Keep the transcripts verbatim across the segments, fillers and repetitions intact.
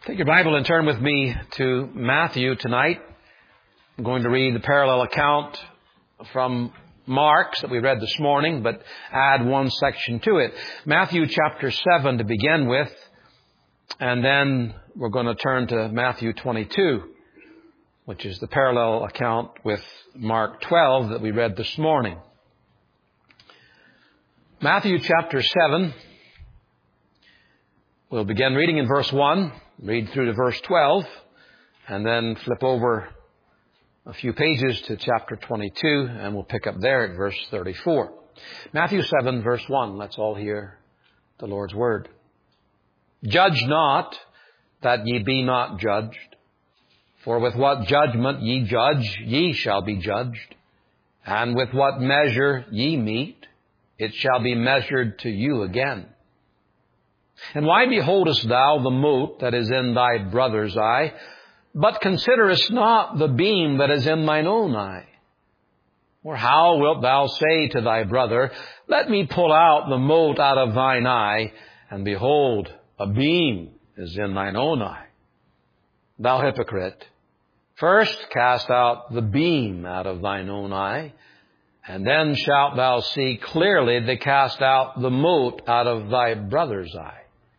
Take your Bible and turn with me to Matthew tonight. I'm going to read the parallel account from Mark's that we read this morning, but add one section to it. Matthew chapter seven to begin with, and then we're going to turn to Matthew twenty-two, which is the parallel account with Mark twelve that we read this morning. Matthew chapter seven, we'll begin reading in verse one. Read through to verse twelve, and then flip over a few pages to chapter twenty-two, and we'll pick up there at verse thirty-four. Matthew seven, verse one. Let's all hear the Lord's word. Judge not, that ye be not judged. For with what judgment ye judge, ye shall be judged. And with what measure ye mete, it shall be measured to you again. And why beholdest thou the mote that is in thy brother's eye, but considerest not the beam that is in thine own eye? Or how wilt thou say to thy brother, let me pull out the mote out of thine eye, and behold, a beam is in thine own eye? Thou hypocrite, first cast out the beam out of thine own eye, and then shalt thou see clearly to cast out the mote out of thy brother's eye.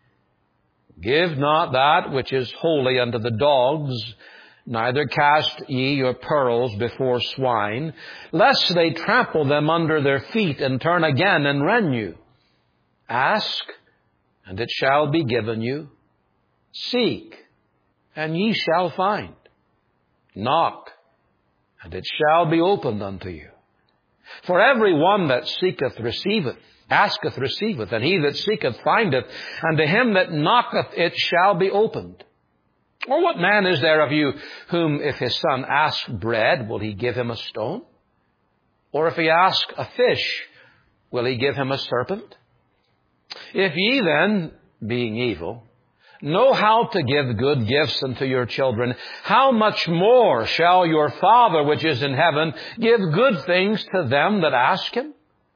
Give not that which is holy unto the dogs, neither cast ye your pearls before swine, lest they trample them under their feet and turn again and rend you. Ask, and it shall be given you. Seek, and ye shall find. Knock, and it shall be opened unto you. For every one that seeketh receiveth, asketh receiveth, and he that seeketh findeth, and to him that knocketh it shall be opened. Or what man is there of you whom if his son ask bread, will he give him a stone? Or if he ask a fish, will he give him a serpent? If ye then, being evil, know how to give good gifts unto your children, how much more shall your Father which is in heaven give good things to them that ask him?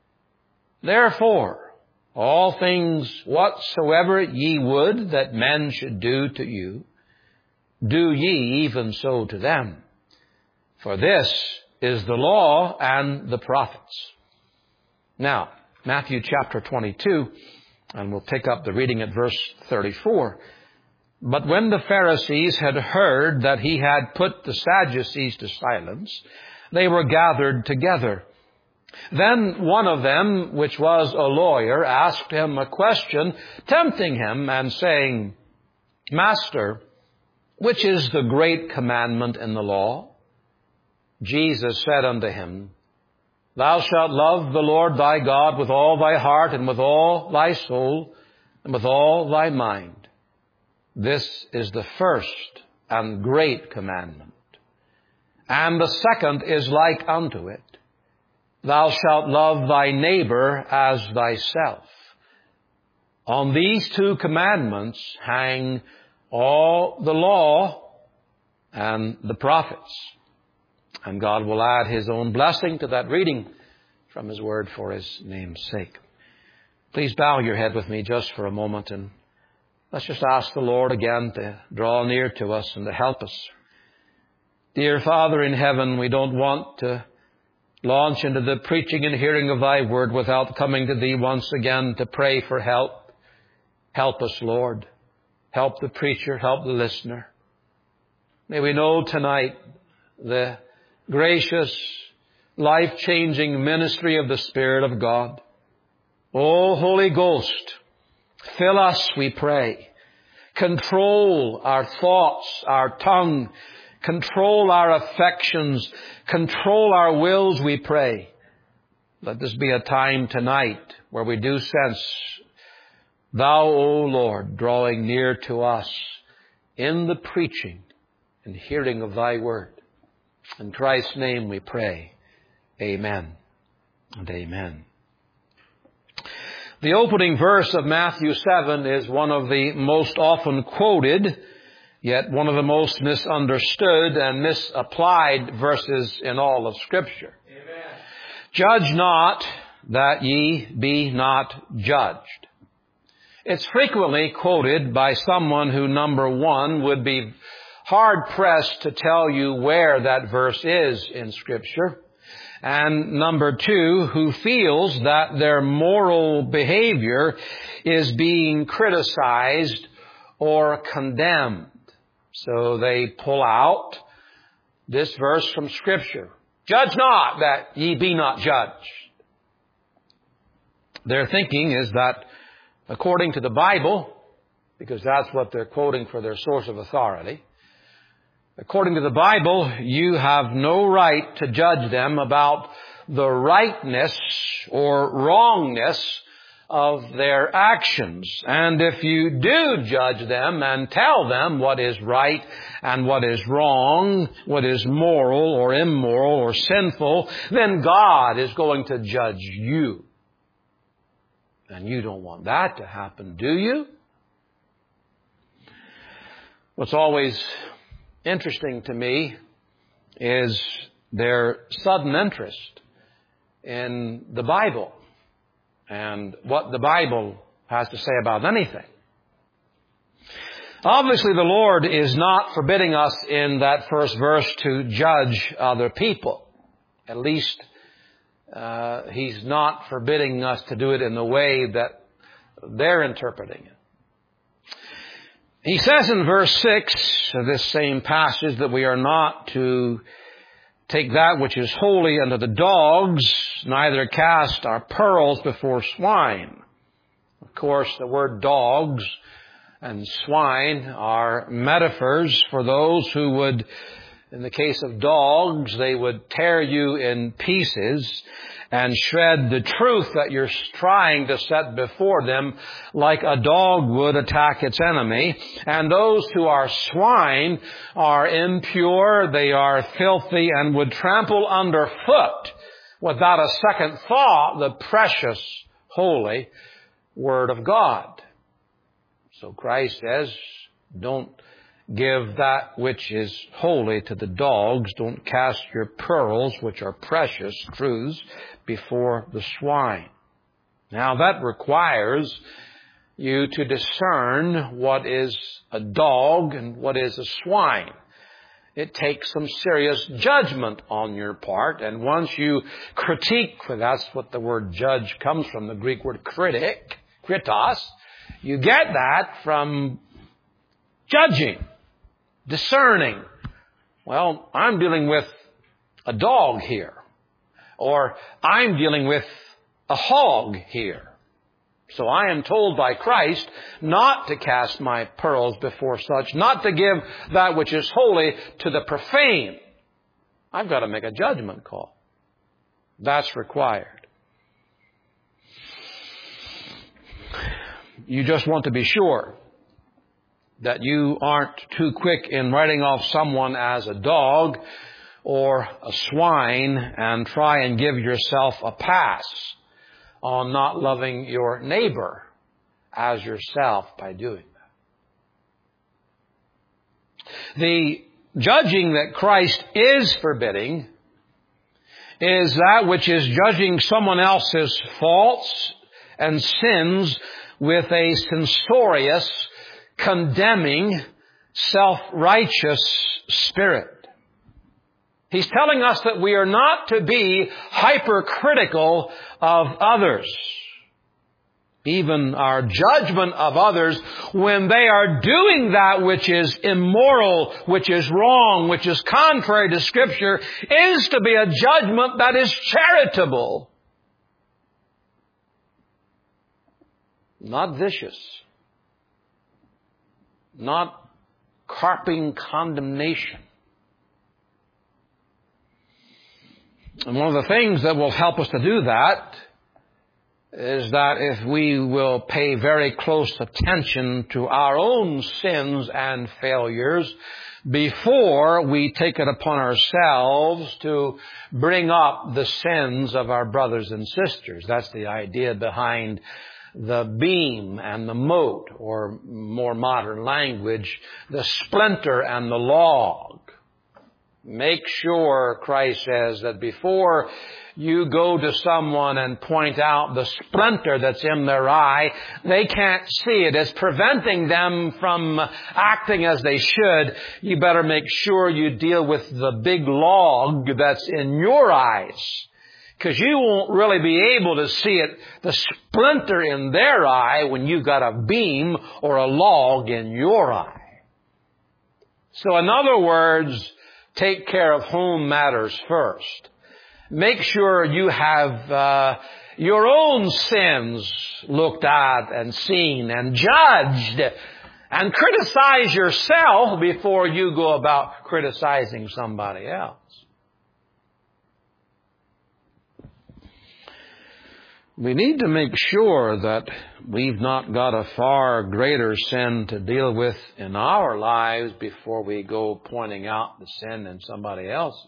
Therefore, all things whatsoever ye would that men should do to you, do ye even so to them. For this is the law and the prophets. Now, Matthew chapter twenty-two, and we'll pick up the reading at verse thirty-four. But when the Pharisees had heard that he had put the Sadducees to silence, they were gathered together. Then one of them, which was a lawyer, asked him a question, tempting him and saying, Master, which is the great commandment in the law? Jesus said unto him, Thou shalt love the Lord thy God with all thy heart and with all thy soul and with all thy mind. This is the first and great commandment. And the second is like unto it. Thou shalt love thy neighbor as thyself. On these two commandments hang all the law and the prophets. And God will add his own blessing to that reading from his word for his name's sake. Please bow your head with me just for a moment, and let's just ask the Lord again to draw near to us and to help us. Dear Father in heaven, we don't want to launch into the preaching and hearing of thy word without coming to thee once again to pray for help. Help us, Lord. Help the preacher, help the listener. May we know tonight the gracious, life-changing ministry of the Spirit of God. O Holy Ghost, fill us, we pray. Control our thoughts, our tongue. Control our affections. Control our wills, we pray. Let this be a time tonight where we do sense Thou, O Lord, drawing near to us in the preaching and hearing of Thy word. In Christ's name we pray. Amen and amen. The opening verse of Matthew seven is one of the most often quoted, yet one of the most misunderstood and misapplied verses in all of Scripture. Amen. Judge not that ye be not judged. It's frequently quoted by someone who, number one, would be hard-pressed to tell you where that verse is in Scripture, and number two, who feels that their moral behavior is being criticized or condemned. So they pull out this verse from Scripture. Judge not, that ye be not judged. Their thinking is that according to the Bible, because that's what they're quoting for their source of authority, according to the Bible, you have no right to judge them about the rightness or wrongness of their actions. And if you do judge them and tell them what is right and what is wrong, what is moral or immoral or sinful, then God is going to judge you. And you don't want that to happen, do you? What's always interesting to me is their sudden interest in the Bible and what the Bible has to say about anything. Obviously, the Lord is not forbidding us in that first verse to judge other people. At least, uh, He's not forbidding us to do it in the way that they're interpreting it. He says in verse six of this same passage that we are not to take that which is holy unto the dogs, neither cast our pearls before swine. Of course, the word dogs and swine are metaphors for those who would, in the case of dogs, they would tear you in pieces and shred the truth that you're trying to set before them like a dog would attack its enemy. And those who are swine are impure, they are filthy, and would trample underfoot without a second thought the precious, holy Word of God. So Christ says, don't give that which is holy to the dogs. Don't cast your pearls, which are precious truths, before the swine. Now that requires you to discern what is a dog and what is a swine. It takes some serious judgment on your part. And once you critique, for that's what the word judge comes from, the Greek word kritik, kritos, you get that from judging, discerning. Well, I'm dealing with a dog here. Or I'm dealing with a hog here. So I am told by Christ not to cast my pearls before such, not to give that which is holy to the profane. I've got to make a judgment call. That's required. You just want to be sure that you aren't too quick in writing off someone as a dog or a swine and try and give yourself a pass on not loving your neighbor as yourself by doing that. The judging that Christ is forbidding is that which is judging someone else's faults and sins with a censorious, condemning, self-righteous spirit. He's telling us that we are not to be hypercritical of others. Even our judgment of others when they are doing that which is immoral, which is wrong, which is contrary to Scripture, is to be a judgment that is charitable. Not vicious. Not carping condemnation. And one of the things that will help us to do that is that if we will pay very close attention to our own sins and failures before we take it upon ourselves to bring up the sins of our brothers and sisters. That's the idea behind the beam and the mote, or more modern language, the splinter and the log. Make sure, Christ says, that before you go to someone and point out the splinter that's in their eye, they can't see it. It's preventing them from acting as they should. You better make sure you deal with the big log that's in your eyes. Because you won't really be able to see it, the splinter in their eye, when you've got a beam or a log in your eye. So in other words, take care of home matters first. Make sure you have uh, your own sins looked at and seen and judged. And criticize yourself before you go about criticizing somebody else. We need to make sure that we've not got a far greater sin to deal with in our lives before we go pointing out the sin in somebody else's.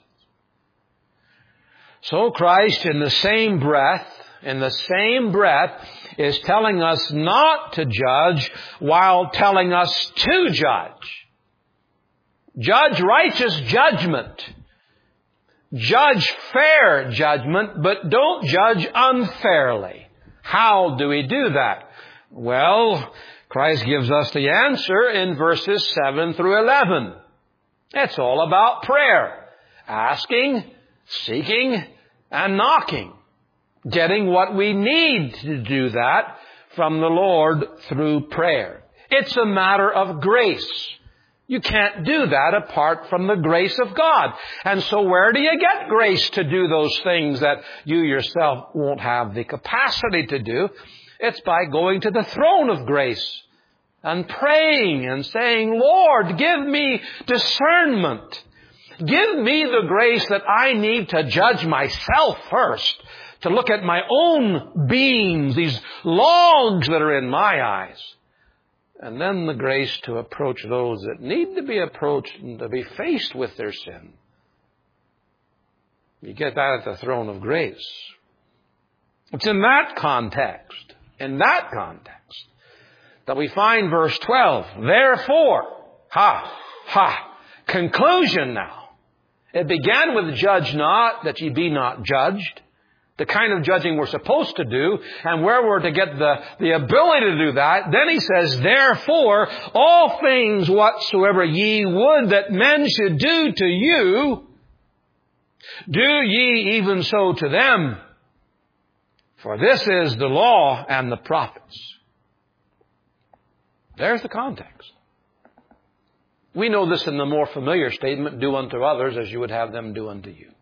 So Christ, in the same breath, in the same breath, is telling us not to judge while telling us to judge. Judge righteous judgment. Judge fair judgment, but don't judge unfairly. How do we do that? Well, Christ gives us the answer in verses seven through eleven. It's all about prayer. Asking, seeking, and knocking. Getting what we need to do that from the Lord through prayer. It's a matter of grace. You can't do that apart from the grace of God. And so where do you get grace to do those things that you yourself won't have the capacity to do? It's by going to the throne of grace and praying and saying, Lord, give me discernment. Give me the grace that I need to judge myself first, to look at my own beams, these logs that are in my eyes. And then the grace to approach those that need to be approached and to be faced with their sin. You get that at the throne of grace. It's in that context, in that context, that we find verse twelve. Therefore, ha, ha, conclusion now. It began with judge not, that ye be not judged. The kind of judging we're supposed to do, and where we're to get the, the ability to do that. Then he says, therefore, all things whatsoever ye would that men should do to you, do ye even so to them. For this is the law and the prophets. There's the context. We know this in the more familiar statement, do unto others as you would have them do unto you.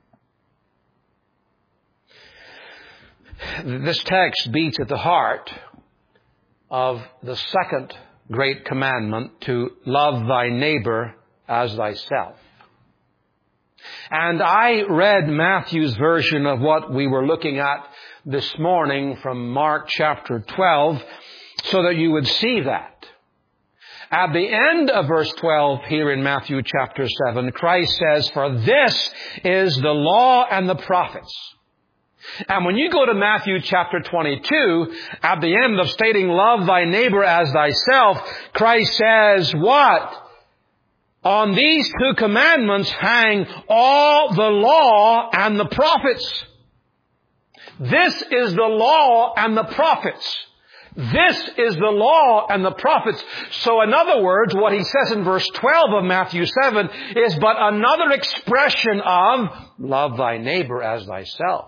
This text beats at the heart of the second great commandment, to love thy neighbor as thyself. And I read Matthew's version of what we were looking at this morning from Mark chapter twelve so that you would see that. At the end of verse twelve here in Matthew chapter seven, Christ says, for this is the law and the prophets. And when you go to Matthew chapter twenty-two, at the end of stating, love thy neighbor as thyself, Christ says, what? On these two commandments hang all the law and the prophets. This is the law and the prophets. This is the law and the prophets. So in other words, what he says in verse twelve of Matthew seven is but another expression of love thy neighbor as thyself.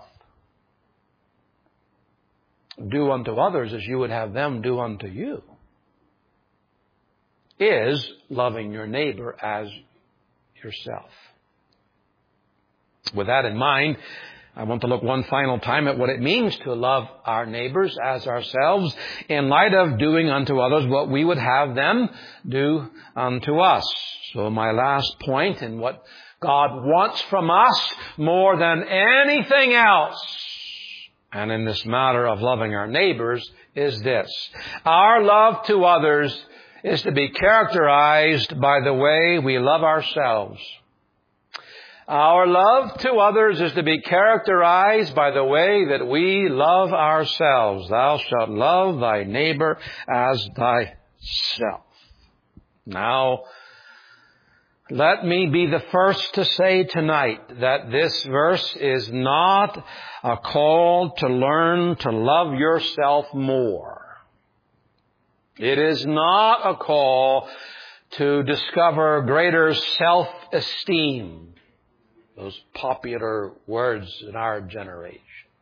Do unto others as you would have them do unto you, is loving your neighbor as yourself. With that in mind, I want to look one final time at what it means to love our neighbors as ourselves in light of doing unto others what we would have them do unto us. So my last point, and what God wants from us more than anything else, and in this matter of loving our neighbors, is this. Our love to others is to be characterized by the way we love ourselves. Our love to others is to be characterized by the way that we love ourselves. Thou shalt love thy neighbor as thyself. Now, Let me be the first to say tonight that this verse is not a call to learn to love yourself more. It is not a call to discover greater self-esteem. Those popular words in our generation.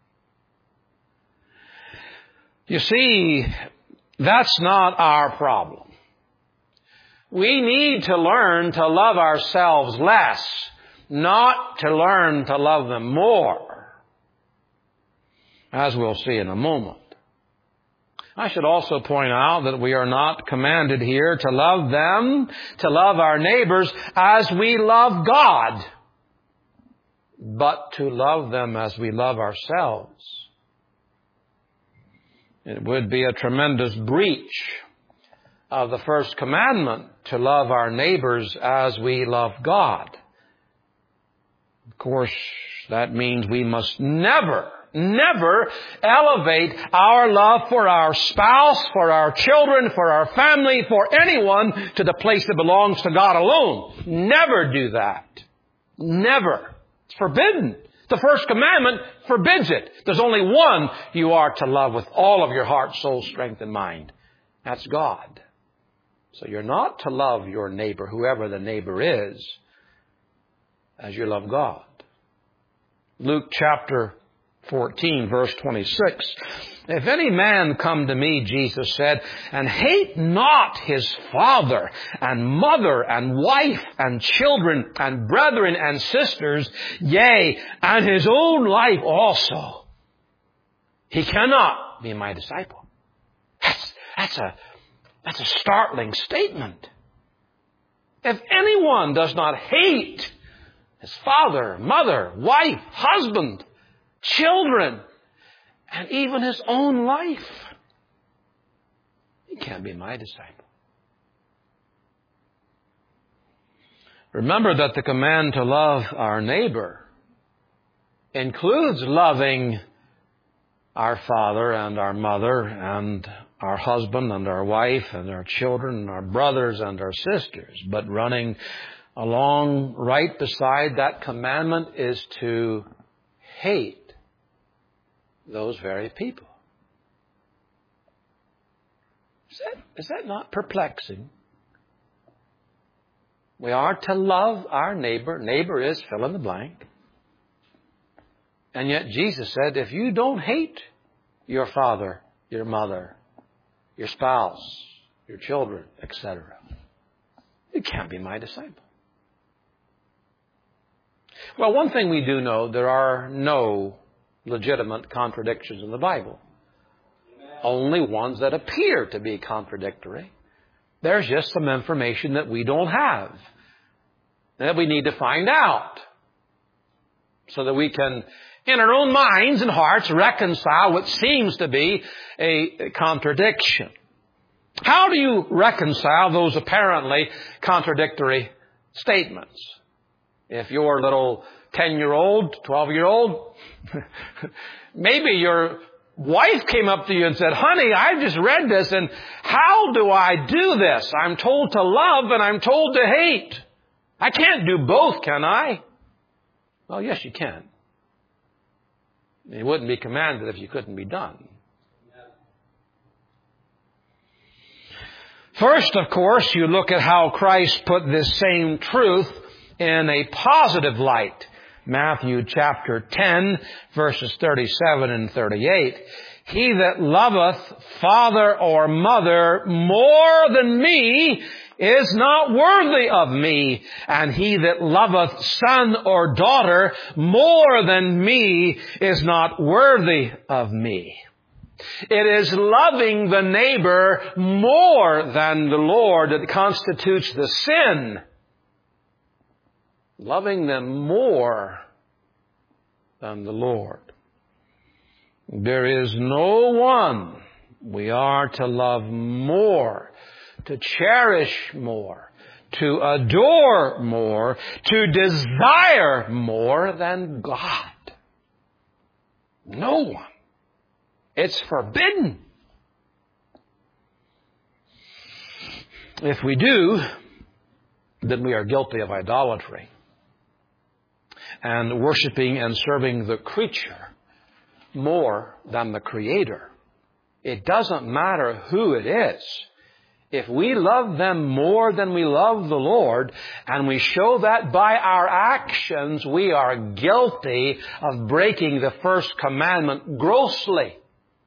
You see, that's not our problem. We need to learn to love ourselves less, not to learn to love them more, as we'll see in a moment. I should also point out that we are not commanded here to love them, to love our neighbors as we love God, but to love them as we love ourselves. It would be a tremendous breach of the first commandment to love our neighbors as we love God. Of course, that means we must never, never elevate our love for our spouse, for our children, for our family, for anyone to the place that belongs to God alone. Never do that. Never. It's forbidden. The first commandment forbids it. There's only one you are to love with all of your heart, soul, strength, and mind. That's God. So you're not to love your neighbor, whoever the neighbor is, as you love God. Luke chapter fourteen, verse twenty-six. If any man come to me, Jesus said, and hate not his father and mother and wife and children and brethren and sisters, yea, and his own life also, he cannot be my disciple. That's, that's a That's a startling statement. If anyone does not hate his father, mother, wife, husband, children, and even his own life, he can't be my disciple. Remember that the command to love our neighbor includes loving our father and our mother and our husband and our wife and our children and our brothers and our sisters. But running along right beside that commandment is to hate those very people. Is that, is that not perplexing? We are to love our neighbor. Neighbor is fill in the blank. And yet Jesus said, if you don't hate your father, your mother, your spouse, your children, et cetera, you can't be my disciple. Well, one thing we do know, there are no legitimate contradictions in the Bible. Amen. Only ones that appear to be contradictory. There's just some information that we don't have, that we need to find out, so that we can, in our own minds and hearts, reconcile what seems to be a contradiction. How do you reconcile those apparently contradictory statements? If your little ten-year-old, twelve-year-old, maybe your wife came up to you and said, honey, I just read this, and how do I do this? I'm told to love and I'm told to hate. I can't do both, can I? Well, yes, you can. It wouldn't be commanded if you couldn't be done. First, of course, you look at how Christ put this same truth in a positive light. Matthew chapter ten, verses thirty-seven and thirty-eight. He that loveth father or mother more than me is not worthy of me, and he that loveth son or daughter more than me is not worthy of me. It is loving the neighbor more than the Lord that constitutes the sin. Loving them more than the Lord. There is no one we are to love more, to cherish more, to adore more, to desire more than God. No one. It's forbidden. If we do, then we are guilty of idolatry and worshiping and serving the creature more than the Creator. It doesn't matter who it is. If we love them more than we love the Lord, and we show that by our actions, we are guilty of breaking the first commandment grossly.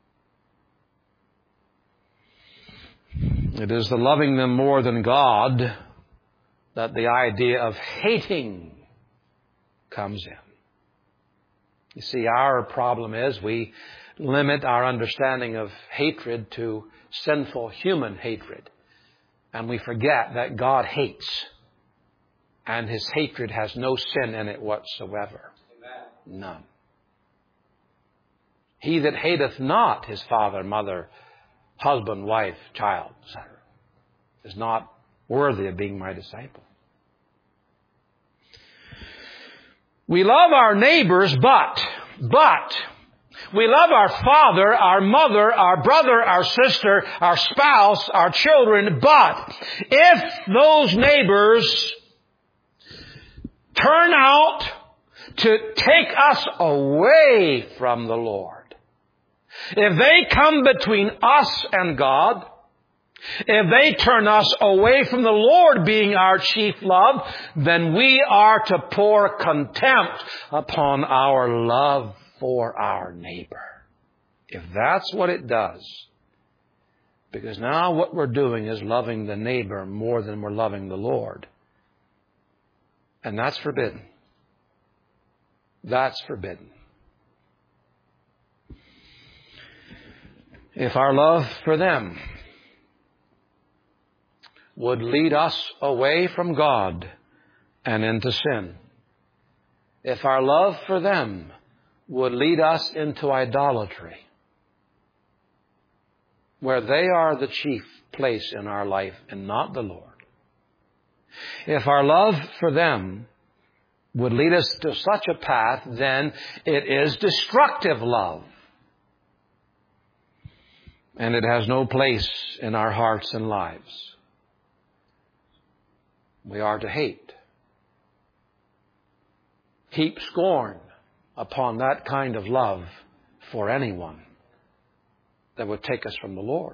It is the loving them more than God that the idea of hating comes in. You see, our problem is we limit our understanding of hatred to sinful human hatred. And we forget that God hates. And His hatred has no sin in it whatsoever. Amen. None. He that hateth not his father, mother, husband, wife, child, et cetera, is not worthy of being my disciple. We love our neighbors, but, but, we love our father, our mother, our brother, our sister, our spouse, our children, but if those neighbors turn out to take us away from the Lord, if they come between us and God, if they turn us away from the Lord being our chief love, then we are to pour contempt upon our love for our neighbor. If that's what it does, because now what we're doing is loving the neighbor more than we're loving the Lord. And that's forbidden. That's forbidden. If our love for them would lead us away from God and into sin, if our love for them would lead us into idolatry, where they are the chief place in our life and not the Lord, if our love for them would lead us to such a path, then it is destructive love. And it has no place in our hearts and lives. We are to hate. Heap scorn upon that kind of love for anyone that would take us from the Lord.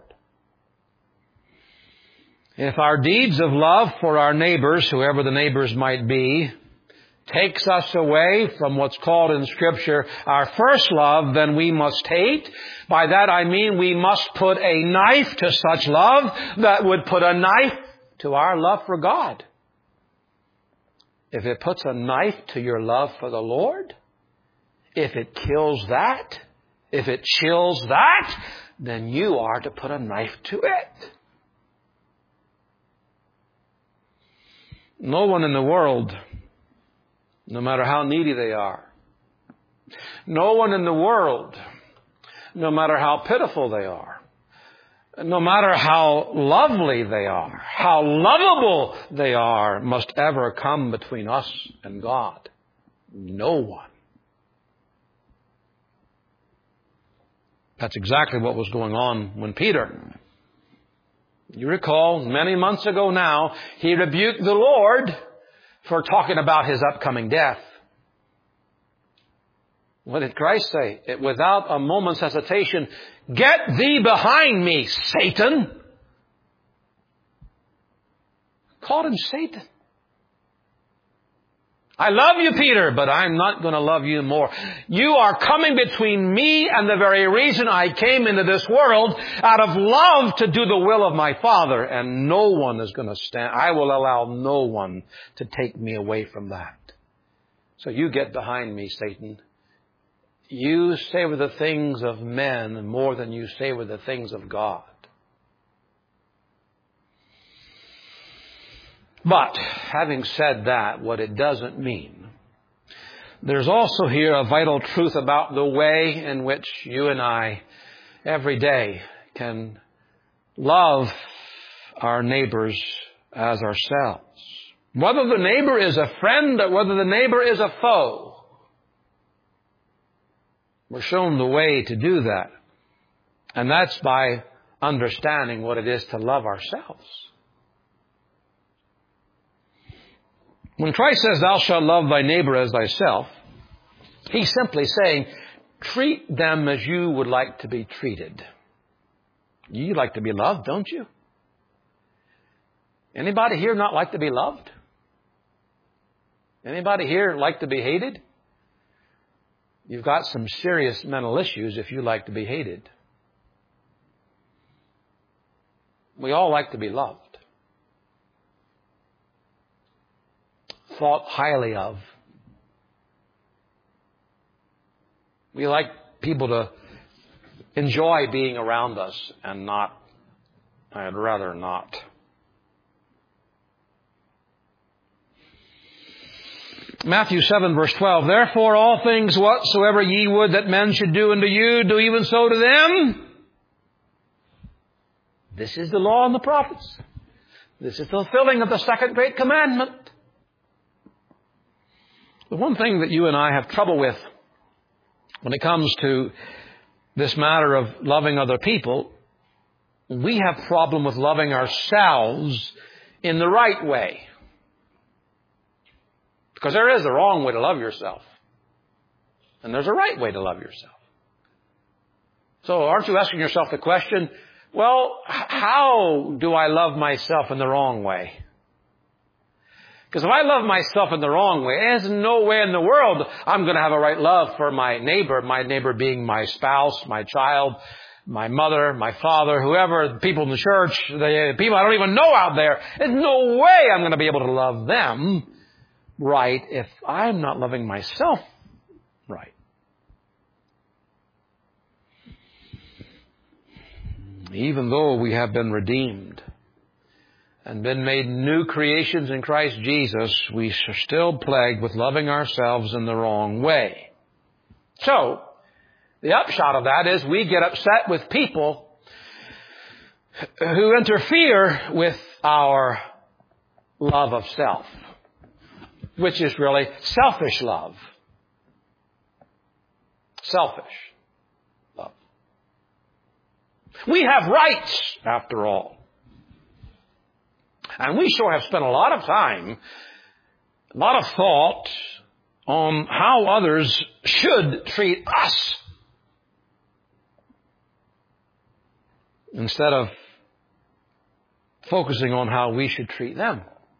If our deeds of love for our neighbors, whoever the neighbors might be, takes us away from what's called in Scripture our first love, then we must hate. By that I mean we must put a knife to such love that would put a knife to our love for God. If it puts a knife to your love for the Lord, if it kills that, if it chills that, then you are to put a knife to it. No one in the world, no matter how needy they are, no one in the world, no matter how pitiful they are, no matter how lovely they are, how lovable they are, must ever come between us and God. No one. That's exactly what was going on when Peter, you recall, many months ago now, he rebuked the Lord for talking about his upcoming death. What did Christ say? It, without a moment's hesitation, "Get thee behind me, Satan." Called him Satan. I love you, Peter, but I'm not going to love you more. You are coming between me and the very reason I came into this world, out of love to do the will of my Father. And no one is going to stand. I will allow no one to take me away from that. So you get behind me, Satan. You savor the things of men more than you savor the things of God. But, having said that, what it doesn't mean, there's also here a vital truth about the way in which you and I every day can love our neighbors as ourselves. Whether the neighbor is a friend or whether the neighbor is a foe, we're shown the way to do that. And that's by understanding what it is to love ourselves. When Christ says, thou shalt love thy neighbor as thyself, He's simply saying, treat them as you would like to be treated. You like to be loved, don't you? Anybody here not like to be loved? Anybody here like to be hated? You've got some serious mental issues if you like to be hated. We all like to be loved, thought highly of. We like people to enjoy being around us and not, I'd rather not. Matthew seven verse twelve, therefore all things whatsoever ye would that men should do unto you, do even so to them. This is the law and the prophets. This is the fulfilling of the second great commandment. The one thing that you and I have trouble with when it comes to this matter of loving other people, we have problem with loving ourselves in the right way. Because there is a wrong way to love yourself. And there's a right way to love yourself. So aren't you asking yourself the question, well, how do I love myself in the wrong way? Because if I love myself in the wrong way, there's no way in the world I'm going to have a right love for my neighbor, my neighbor being my spouse, my child, my mother, my father, whoever, the people in the church, the people I don't even know out there. There's no way I'm going to be able to love them right if I'm not loving myself right. Even though we have been redeemed and been made new creations in Christ Jesus, we are still plagued with loving ourselves in the wrong way. So, the upshot of that is we get upset with people who interfere with our love of self, which is really selfish love. Selfish love. We have rights, after all. And we sure have spent a lot of time, a lot of thought on how others should treat us, instead of focusing on how we should treat them.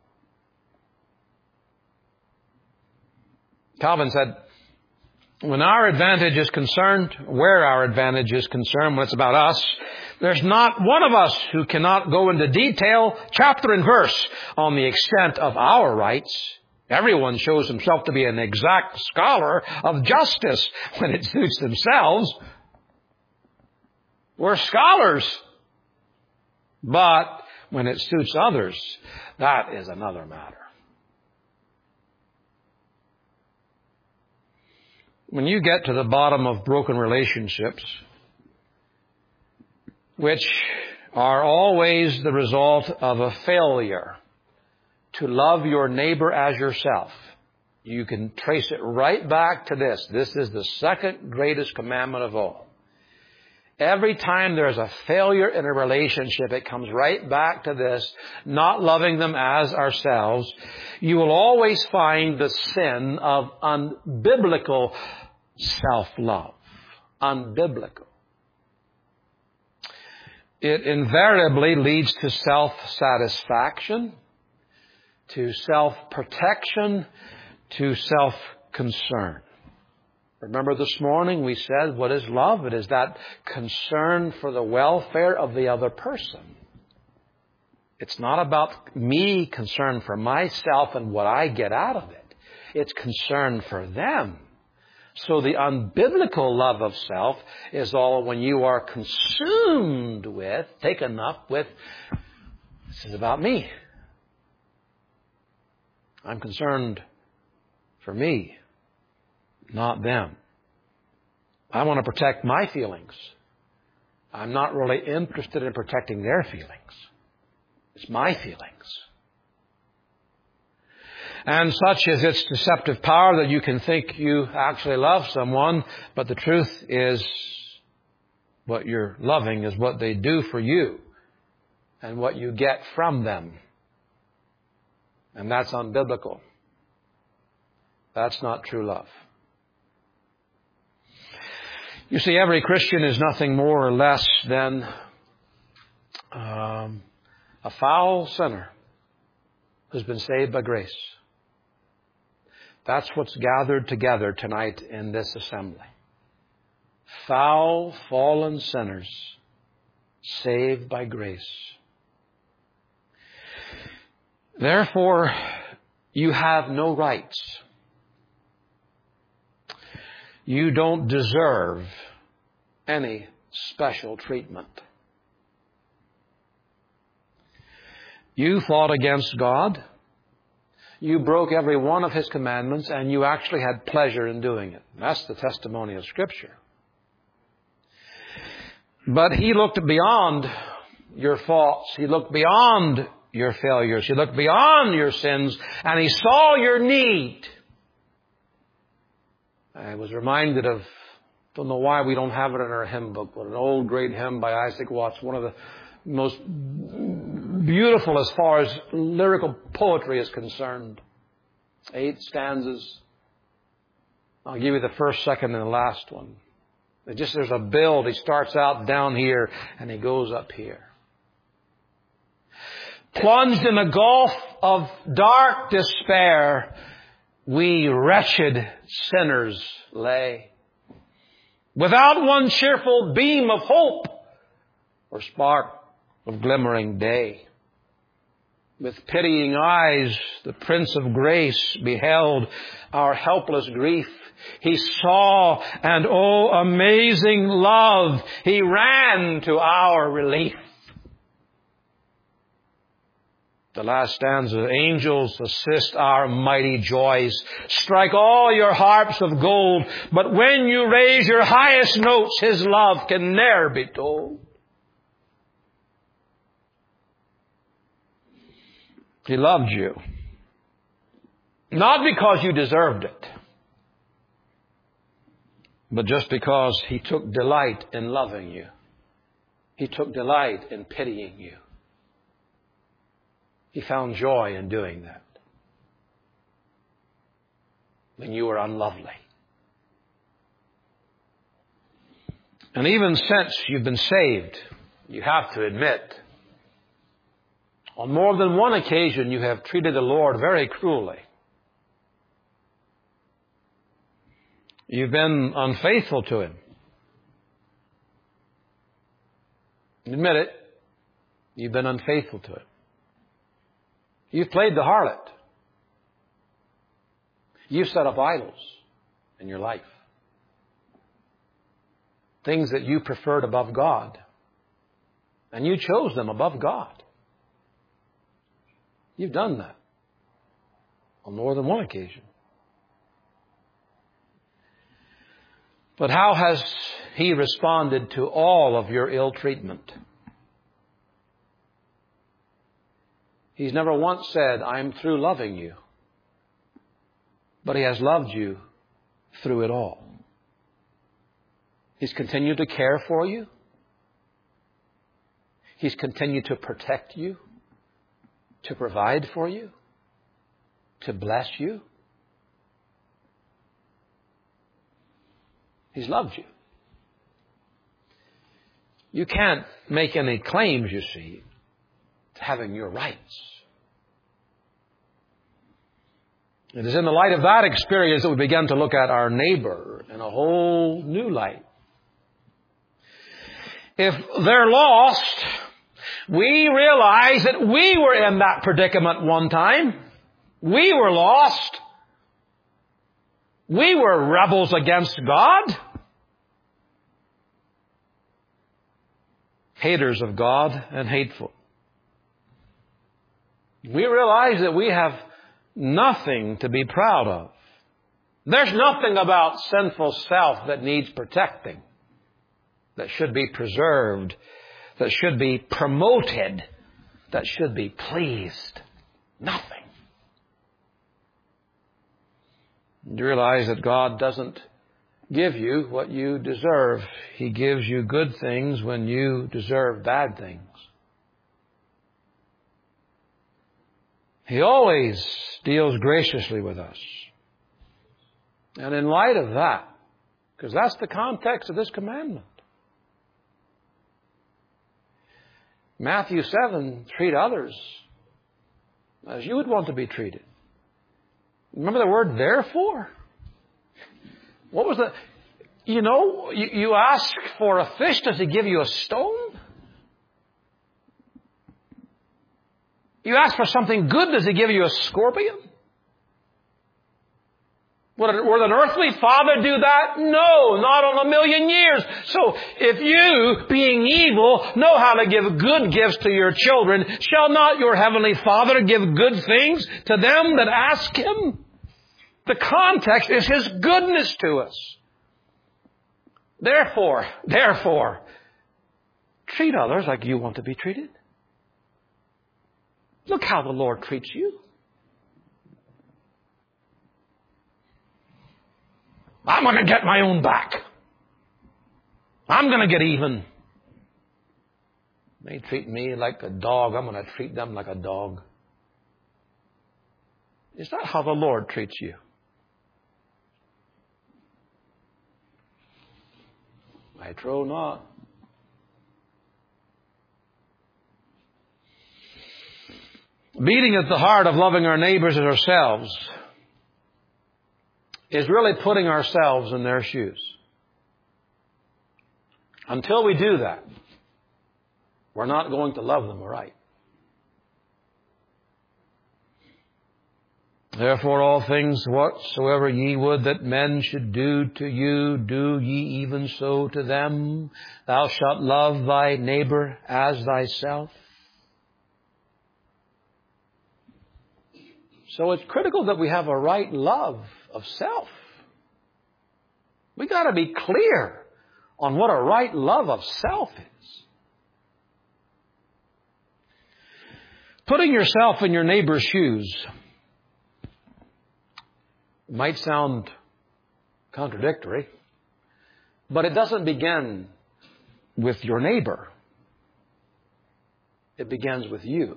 Calvin said, when our advantage is concerned, where our advantage is concerned, when it's about us, there's not one of us who cannot go into detail, chapter and verse, on the extent of our rights. Everyone shows himself to be an exact scholar of justice when it suits themselves. We're scholars. But when it suits others, that is another matter. When you get to the bottom of broken relationships, which are always the result of a failure to love your neighbor as yourself, you can trace it right back to this. This is the second greatest commandment of all. Every time there's a failure in a relationship, it comes right back to this, not loving them as ourselves. You will always find the sin of unbiblical self-love. Unbiblical. It invariably leads to self-satisfaction, to self-protection, to self-concern. Remember this morning we said, what is love? It is that concern for the welfare of the other person. It's not about me, concern for myself and what I get out of it. It's concern for them. So the unbiblical love of self is all when you are consumed with, taken up with, this is about me. I'm concerned for me, not them. I want to protect my feelings. I'm not really interested in protecting their feelings. It's my feelings. And such is its deceptive power that you can think you actually love someone, but the truth is what you're loving is what they do for you and what you get from them. And that's unbiblical. That's not true love. You see, every Christian is nothing more or less than um, a foul sinner who's been saved by grace. That's what's gathered together tonight in this assembly. Foul, fallen sinners saved by grace. Therefore, you have no rights. You don't deserve any special treatment. You fought against God. You broke every one of His commandments, and you actually had pleasure in doing it. That's the testimony of Scripture. But He looked beyond your faults. He looked beyond your failures. He looked beyond your sins, and He saw your need. I was reminded of, don't know why we don't have it in our hymn book, but an old great hymn by Isaac Watts, one of the most beautiful as far as lyrical poetry is concerned. Eight stanzas. I'll give you the first, second, and the last one. It just, there's a build. He starts out down here and he goes up here. Plunged in a gulf of dark despair, we wretched sinners lay, without one cheerful beam of hope or spark of glimmering day. With pitying eyes, the Prince of Grace beheld our helpless grief. He saw, and oh, amazing love, He ran to our relief. The last stanza, angels assist our mighty joys. Strike all your harps of gold, but when you raise your highest notes, His love can ne'er be told. He loved you. Not because you deserved it, but just because He took delight in loving you. He took delight in pitying you. He found joy in doing that when you were unlovely. And even since you've been saved, you have to admit, on more than one occasion you have treated the Lord very cruelly. You've been unfaithful to Him. Admit it. You've been unfaithful to Him. You've played the harlot. You've set up idols in your life. Things that you preferred above God. And you chose them above God. You've done that on more than one occasion. But how has He responded to all of your ill treatment? He's never once said, I'm through loving you. But He has loved you through it all. He's continued to care for you. He's continued to protect you, to provide for you, to bless you. He's loved you. You can't make any claims, you see, to having your rights. It is in the light of that experience that we begin to look at our neighbor in a whole new light. If they're lost, we realize that we were in that predicament one time. We were lost. We were rebels against God. Haters of God and hateful. We realize that we have nothing to be proud of. There's nothing about sinful self that needs protecting, that should be preserved, that should be promoted, that should be pleased. Nothing. You realize that God doesn't give you what you deserve. He gives you good things when you deserve bad things. He always deals graciously with us. And in light of that, because that's the context of this commandment, Matthew seven, treat others as you would want to be treated. Remember the word therefore? What was the... You know, you, you ask for a fish, does he give you a stone? You ask for something good, does he give you a scorpion? Would an earthly father do that? No, not on a million years. So if you, being evil, know how to give good gifts to your children, shall not your heavenly Father give good things to them that ask him? The context is his goodness to us. Therefore, therefore, treat others like you want to be treated. Look how the Lord treats you. I'm going to get my own back. I'm going to get even. They treat me like a dog. I'm going to treat them like a dog. Is that how the Lord treats you? I trow not. Beating at the heart of loving our neighbors as ourselves is really putting ourselves in their shoes. Until we do that, we're not going to love them right. Therefore, all things whatsoever ye would that men should do to you, do ye even so to them. Thou shalt love thy neighbor as thyself. So it's critical that we have a right love of self. We got to be clear on what a right love of self is. Putting yourself in your neighbor's shoes might sound contradictory, but it doesn't begin with your neighbor. It begins with you.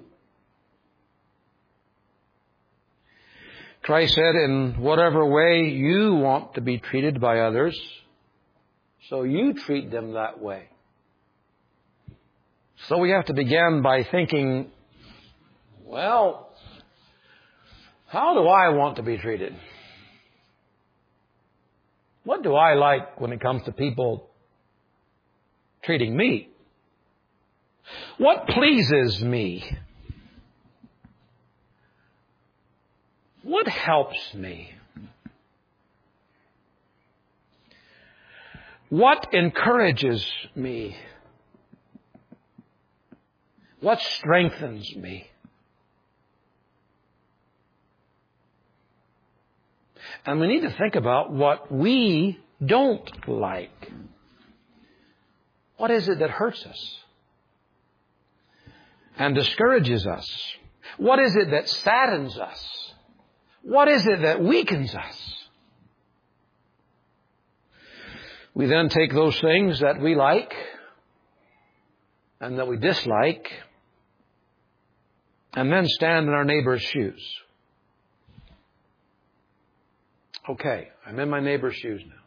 Christ said, in whatever way you want to be treated by others, so you treat them that way. So we have to begin by thinking, well, how do I want to be treated? What do I like when it comes to people treating me? What pleases me? What helps me? What encourages me? What strengthens me? And we need to think about what we don't like. What is it that hurts us and discourages us? What is it that saddens us? What is it that weakens us? We then take those things that we like and that we dislike and then stand in our neighbor's shoes. Okay, I'm in my neighbor's shoes now.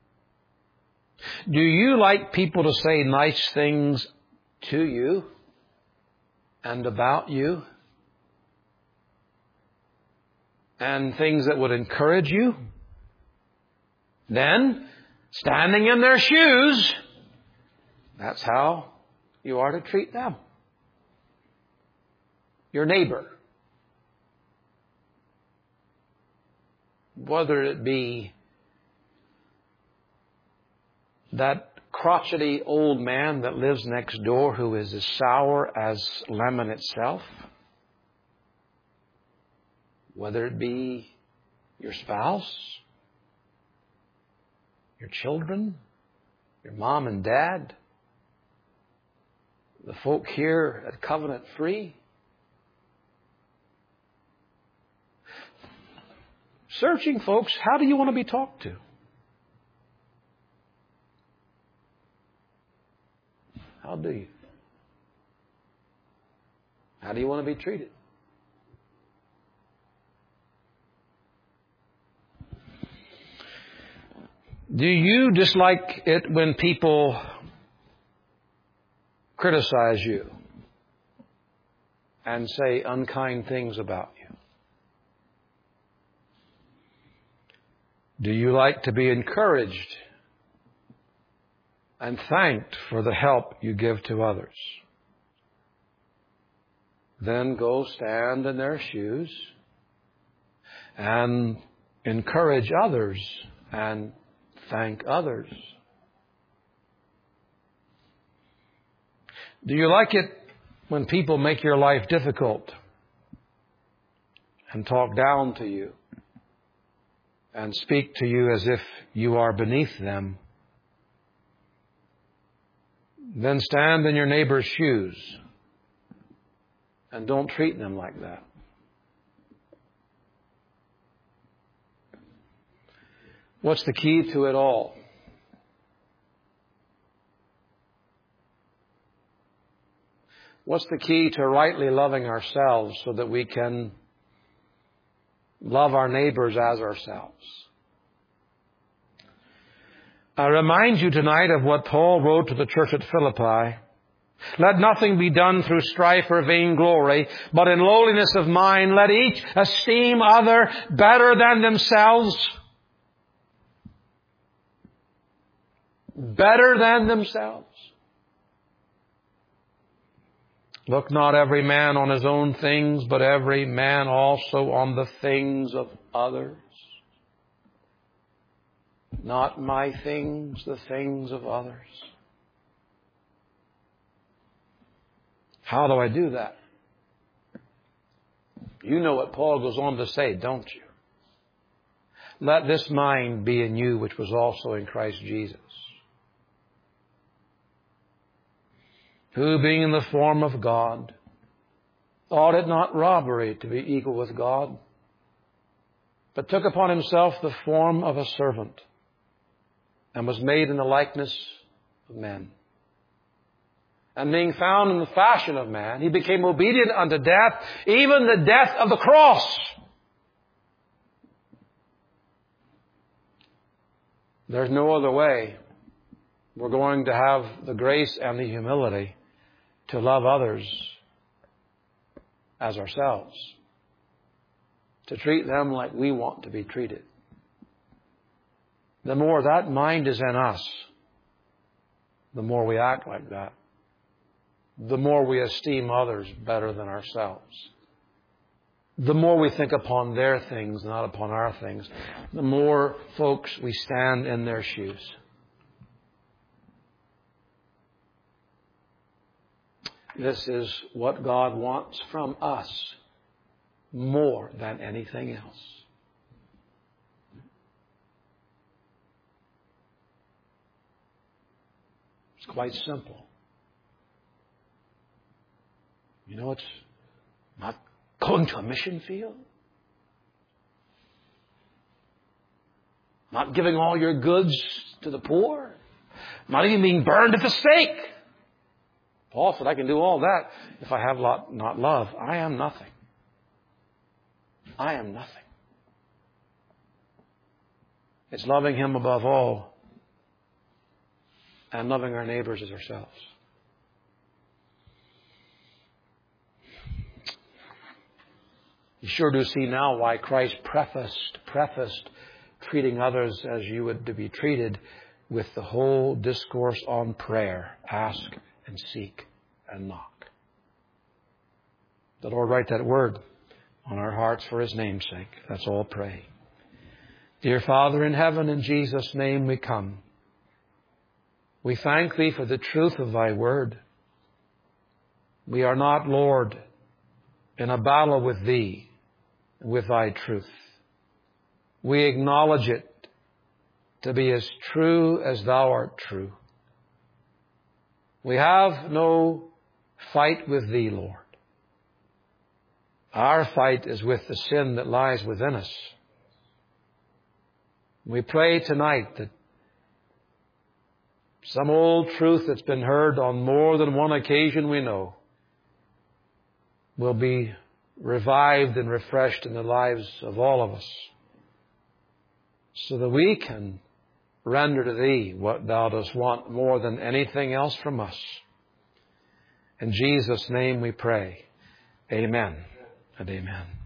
Do you like people to say nice things to you and about you? And things that would encourage you? Then, standing in their shoes, that's how you are to treat them. Your neighbor. Whether it be that crotchety old man that lives next door who is as sour as lemon itself, whether it be your spouse, your children, your mom and dad, the folk here at Covenant Free. Searching, folks, how do you want to be talked to? How do you? How do you want to be treated? Do you dislike it when people criticize you and say unkind things about you? Do you like to be encouraged and thanked for the help you give to others? Then go stand in their shoes and encourage others and thank others. Do you like it when people make your life difficult and talk down to you and speak to you as if you are beneath them? Then stand in your neighbor's shoes and don't treat them like that. What's the key to it all? What's the key to rightly loving ourselves so that we can love our neighbors as ourselves? I remind you tonight of what Paul wrote to the church at Philippi. Let nothing be done through strife or vainglory, but in lowliness of mind let each esteem other better than themselves. Better than themselves. Look not every man on his own things, but every man also on the things of others. Not my things, the things of others. How do I do that? You know what Paul goes on to say, don't you? Let this mind be in you, which was also in Christ Jesus, who, being in the form of God, thought it not robbery to be equal with God, but took upon himself the form of a servant, and was made in the likeness of men. And being found in the fashion of man, he became obedient unto death, even the death of the cross. There's no other way. We're going to have the grace and the humility to love others as ourselves, to treat them like we want to be treated. The more that mind is in us, the more we act like that. The more we esteem others better than ourselves. The more we think upon their things, not upon our things. The more, folks, we stand in their shoes. This is what God wants from us more than anything else. It's quite simple. You know, it's not going to a mission field. Not giving all your goods to the poor. Not even being burned at the stake. Paul said, I can do all that if I have not love. I am nothing. I am nothing. It's loving Him above all and loving our neighbors as ourselves. You sure do see now why Christ prefaced, prefaced treating others as you would to be treated with the whole discourse on prayer. Ask and seek and knock. The Lord write that word on our hearts for His name's sake. Let's all pray. Dear Father in heaven, in Jesus' name we come. We thank Thee for the truth of Thy word. We are not, Lord, in a battle with Thee, with Thy truth. We acknowledge it to be as true as Thou art true. We have no fight with Thee, Lord. Our fight is with the sin that lies within us. We pray tonight that some old truth that's been heard on more than one occasion, we know, will be revived and refreshed in the lives of all of us, so that we can render to Thee what Thou dost want more than anything else from us. In Jesus' name we pray. Amen and amen.